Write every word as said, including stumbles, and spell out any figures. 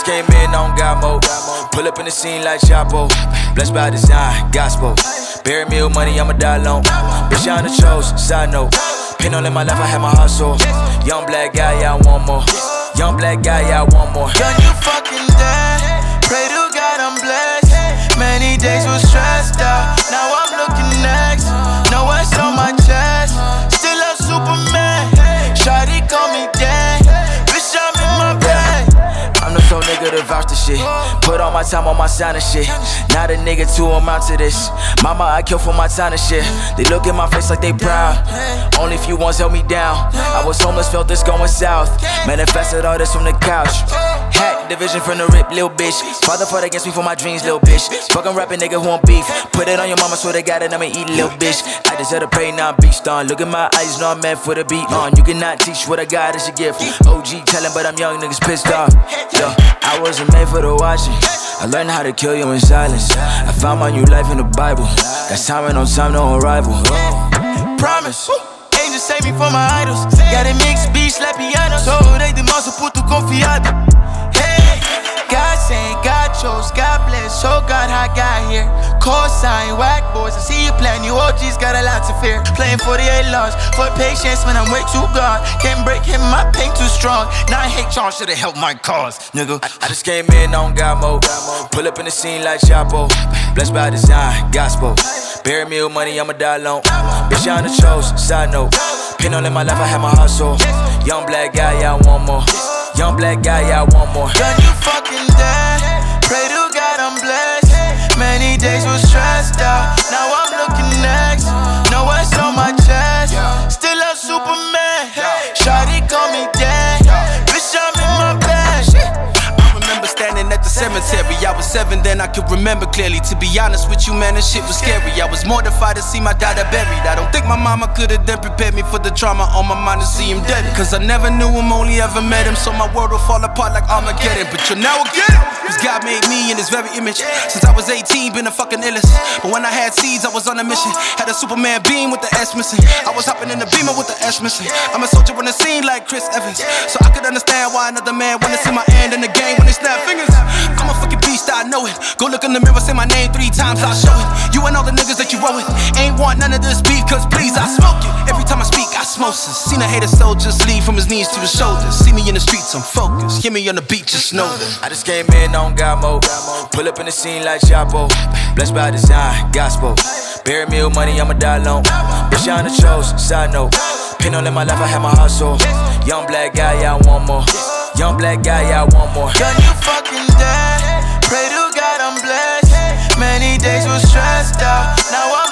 came in on God mode. Pull up in the scene like Chapo. Blessed by design, gospel. Bury me with money, I'ma die alone. Bitch, I on the chose, side note. Pin all in my life, I had my heart sore. Young black guy, yeah, I want more. Young black guy, yeah, I want more. Gun, you fucking dead. Pray to God I'm blessed. Many days was stressed out. Now I'm looking next. No W's on my chest. Still a Superman. Shawty call me dad. Bitch, I'm in my bag. I'm the flow nigga to vouch the shit. Put all my time on my sign and shit. Not a nigga to amount to this. Mama, I kill for my time and shit. They look in my face like they proud. Only few ones held me down. I was homeless, felt this going south. Manifested all this from the couch. Hack division from the rip, lil' bitch. Father fought against me for my dreams, lil' bitch. Fucking rapping nigga who want beef. Put it on your mama, swear to God that I'ma eat, lil' bitch. I deserve to pay, now I'm beast on. Look at my eyes, know I'm meant for the beat on. You cannot teach what I got, it's a gift. O G telling, but I'm young, niggas pissed off. Yo, I wasn't made for the watching. I learned how to kill you in silence. I found my new life in the Bible. Got timing on time, no arrival. Promise. Angels save me from my idols. Got a mixed beach like piano. So they the muscle put to confiado. Hey, God saying God chose, God bless. So God how I got here. Cosign, whack boys. I see you playing. You O Gs got a lot to fear. Playing forty-eight laws for patience when I'm way too gone. Can't break him, my pain too strong. Now I hate y'all, should've helped my cause, nigga. I, I just came in on God mode. Pull up in the scene like Chapo. Blessed by design, gospel. Bury me with money, I'ma die alone. Bitch, I on the chose, side note. Pin all in my life, I had my heart sore. Young black guy, yeah, I want more. Young black guy, yeah, I want more. Gun, you fucking dead. Pray to God I'm blessed. Many days was stressed out. Now I'm looking next. No W's on my chest. Still a Superman. Shawty call me dad. Bitch, I'm in my bag. I remember standing at the cemetery. I was seven, then I could remember clearly. To be honest with you, man, this shit was scary. I was mortified to see my daughter buried. I don't think my mama could've then prepared me for the trauma on my mind to see him dead. Cause I never knew him, only ever met him. So my world will fall apart like Armageddon. But you now get it. Cause God made me in his very image. Since I was eighteen, been a fucking illest. But when I had seeds, I was on a mission. Had a Superman beam with the S missing. I was hopping in the Beamer with the S missing. I'm a soldier on the scene like Chris Evans. So I could understand why another man wanna see my end in the game when they snap fingers. I'm a fucking beast, I know it. Go look in the mirror, say my name three times, I'll show it. You and all the niggas that you roll with ain't want none of this beef, cause please, I smoke it. Every time I speak, I smoke this. Seen a hater soldier sleep from his knees to his shoulders. See me in the streets, I'm focused. Hear me on the beat, just know that I just came in on God mode. Pull up in the scene like Chapo. Blessed by design, gospel. Bury me with money, I'ma die alone. Bitch, I on the chose, side note. Pin all in my life, I had my heart sore. Young black guy, yeah, I want more. Young black guy, yeah, I want more. Gun, you fucking dead. Pray to God I'm blessed. Many days was stressed out. Now I'm